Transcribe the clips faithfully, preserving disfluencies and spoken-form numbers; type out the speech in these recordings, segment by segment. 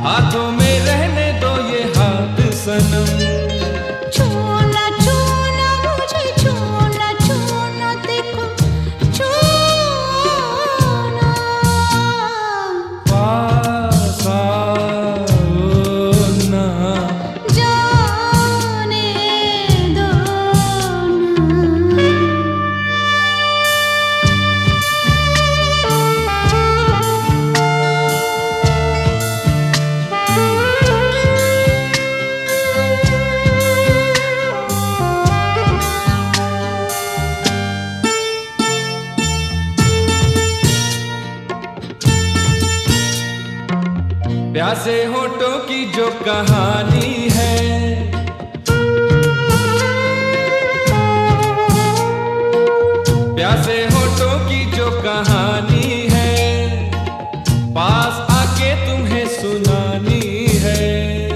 हाथों में रहने दो ये हाथ सनम। छूना छूना मुझे छूना छूना देखो छूना। पास आओ ना, जाने दो ना। प्यासे होठों की जो कहानी है, प्यासे होठों की जो कहानी है, पास आके तुम्हें सुनानी है।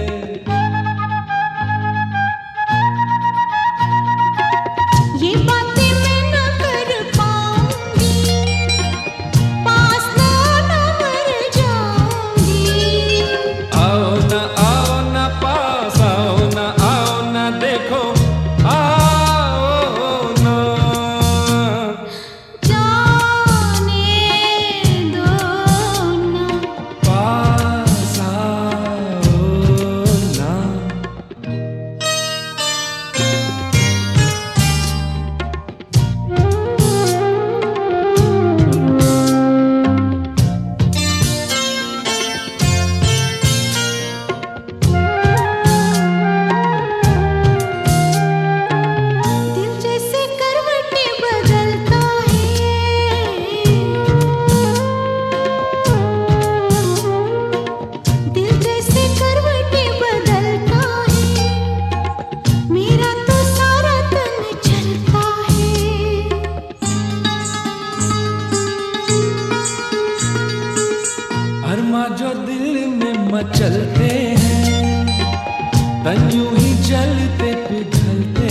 ये बातें मैं न कर पाऊंगी, पास ना ना मर जाऊंगी। आओ ना आओ ना पास आओ ना, आओ ना देखो आओ ना। जाने दो ना। पास आओ ना। दिल जैसे करवटें बदलता है, दिल जैसे करवटें बदलता है, मेरा तो सारा तन चलता है। अरमा जो दिल में मचलते हैं, तन यूं ही जलते पिघलते